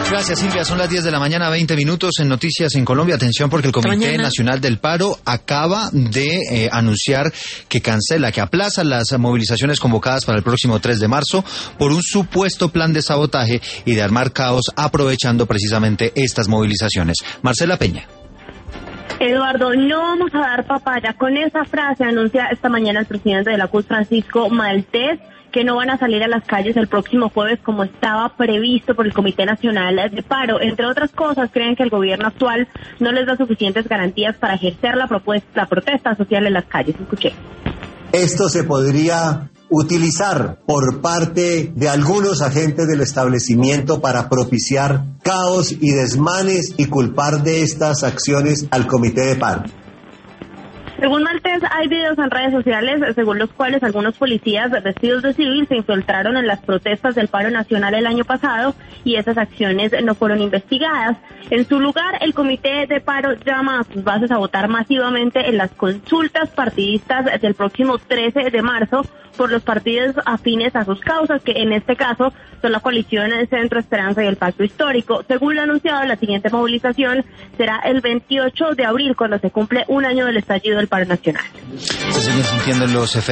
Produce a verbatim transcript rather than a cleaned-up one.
Gracias, Silvia. Son las diez de la mañana, veinte minutos en Noticias en Colombia. Atención, porque el Comité Nacional del Paro acaba de eh, anunciar que cancela, que aplaza las movilizaciones convocadas para el próximo tres de marzo por un supuesto plan de sabotaje y de armar caos aprovechando precisamente estas movilizaciones. Marcela Peña. Eduardo, no vamos a dar papaya. Con esa frase anuncia esta mañana el presidente de la C U T, Francisco Maltés, que no van a salir a las calles el próximo jueves como estaba previsto por el Comité Nacional de Paro. Entre otras cosas, creen que el gobierno actual no les da suficientes garantías para ejercer la, propuesta, la protesta social en las calles. Escuché. Esto se podría utilizar por parte de algunos agentes del establecimiento para propiciar caos y desmanes y culpar de estas acciones al Comité de Paro. Según Maltés, hay videos en redes sociales según los cuales algunos policías vestidos de civil se infiltraron en las protestas del paro nacional el año pasado y esas acciones no fueron investigadas. En su lugar, el Comité de Paro llama a sus bases a votar masivamente en las consultas partidistas del próximo trece de marzo por los partidos afines a sus causas, que en este caso son la coalición Centro Esperanza y el Pacto Histórico. Según lo anunciado, la siguiente movilización será el veintiocho de abril, cuando se cumple un año del estallido del paro nacional. Se siguen sintiendo los efectos